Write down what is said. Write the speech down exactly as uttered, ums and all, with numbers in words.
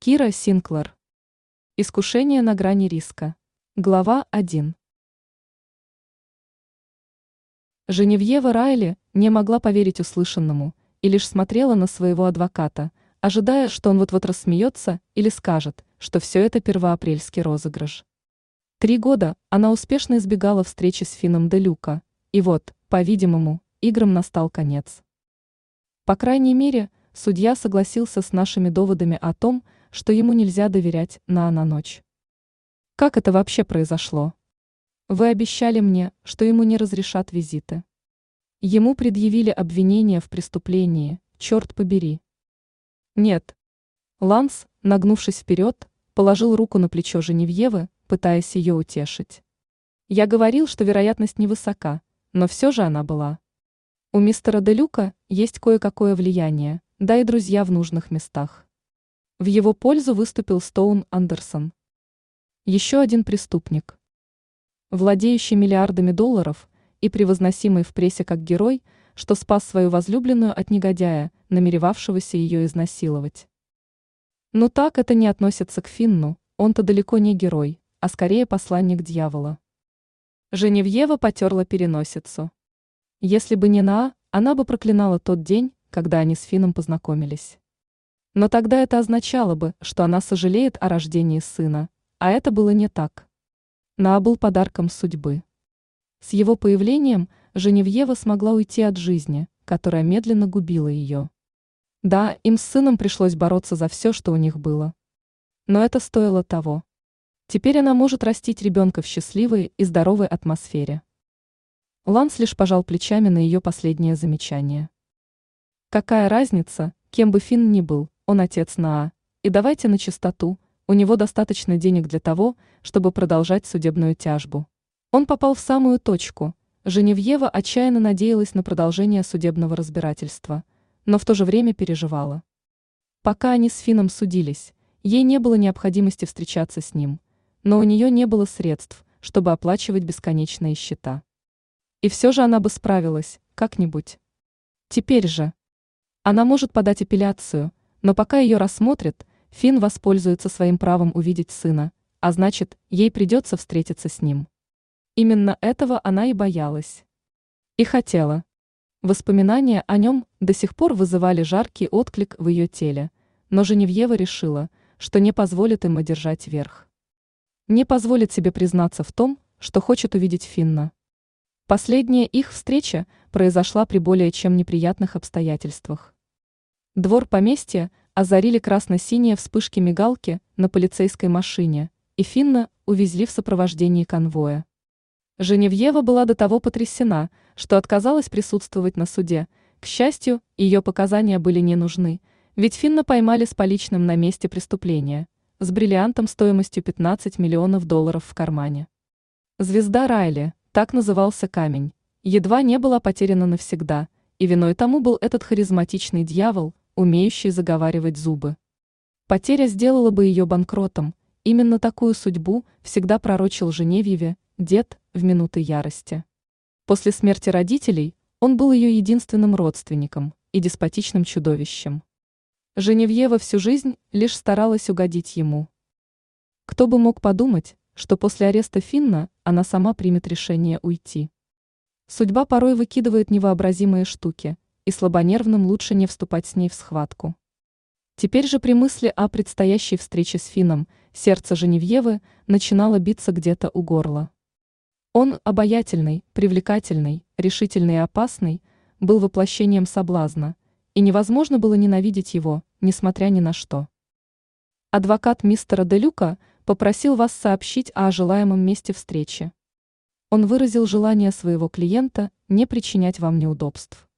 Кира Синклер. Искушение на грани риска. Глава один. Женевьева Райли не могла поверить услышанному и лишь смотрела на своего адвоката, ожидая, что он вот-вот рассмеется или скажет, что все это первоапрельский розыгрыш. Три года она успешно избегала встречи с Финном де Люка, и вот, по-видимому, играм настал конец. По крайней мере, судья согласился с нашими доводами о том, что ему нельзя доверять на на ночь. Как это вообще произошло? Вы обещали мне, что ему не разрешат визиты. Ему предъявили обвинение в преступлении, черт побери. Нет. Ланс, нагнувшись вперед, положил руку на плечо Женевьевы, пытаясь ее утешить. Я говорил, что вероятность невысока, но все же она была. У мистера де Люка есть кое-какое влияние, да и друзья в нужных местах. В его пользу выступил Стоун Андерсон. Еще один преступник. Владеющий миллиардами долларов и превозносимый в прессе как герой, что спас свою возлюбленную от негодяя, намеревавшегося ее изнасиловать. Но так это не относится к Финну, он-то далеко не герой, а скорее посланник дьявола. Женевьева потерла переносицу. Если бы не Наа, она бы проклинала тот день, когда они с Финном познакомились. Но тогда это означало бы, что она сожалеет о рождении сына, а это было не так. Наа был подарком судьбы. С его появлением Женевьева смогла уйти от жизни, которая медленно губила ее. Да, им с сыном пришлось бороться за все, что у них было. Но это стоило того. Теперь она может растить ребенка в счастливой и здоровой атмосфере. Ланс лишь пожал плечами на ее последнее замечание. Какая разница, кем бы Финн ни был, он отец Наа, и давайте на чистоту, у него достаточно денег для того, чтобы продолжать судебную тяжбу. Он попал в самую точку. Женевьева отчаянно надеялась на продолжение судебного разбирательства, но в то же время переживала. Пока они с Финном судились, ей не было необходимости встречаться с ним, но у нее не было средств, чтобы оплачивать бесконечные счета. И все же она бы справилась, как-нибудь. Теперь же. Она может подать апелляцию, но пока ее рассмотрят, Финн воспользуется своим правом увидеть сына, а значит, ей придется встретиться с ним. Именно этого она и боялась. И хотела. Воспоминания о нем до сих пор вызывали жаркий отклик в ее теле, но Женевьева решила, что не позволит им одержать верх. Не позволит себе признаться в том, что хочет увидеть Финна. Последняя их встреча произошла при более чем неприятных обстоятельствах. Двор поместья озарили красно-синие вспышки мигалки на полицейской машине, и Финна увезли в сопровождении конвоя. Женевьева была до того потрясена, что отказалась присутствовать на суде. К счастью, ее показания были не нужны, ведь Финна поймали с поличным на месте преступления, с бриллиантом стоимостью пятнадцать миллионов долларов в кармане. Звезда Райли, так назывался камень, едва не была потеряна навсегда, и виной тому был этот харизматичный дьявол, умеющий заговаривать зубы. Потеря сделала бы ее банкротом, именно такую судьбу всегда пророчил Женевьеве дед в минуты ярости. После смерти родителей он был ее единственным родственником и деспотичным чудовищем. Женевьева всю жизнь лишь старалась угодить ему. Кто бы мог подумать, что после ареста Финна она сама примет решение уйти. Судьба порой выкидывает невообразимые штуки, и слабонервным лучше не вступать с ней в схватку. Теперь же при мысли о предстоящей встрече с Финном сердце Женевьевы начинало биться где-то у горла. Он, обаятельный, привлекательный, решительный и опасный, был воплощением соблазна, и невозможно было ненавидеть его, несмотря ни на что. Адвокат мистера де Люка попросил вас сообщить о желаемом месте встречи. Он выразил желание своего клиента не причинять вам неудобств.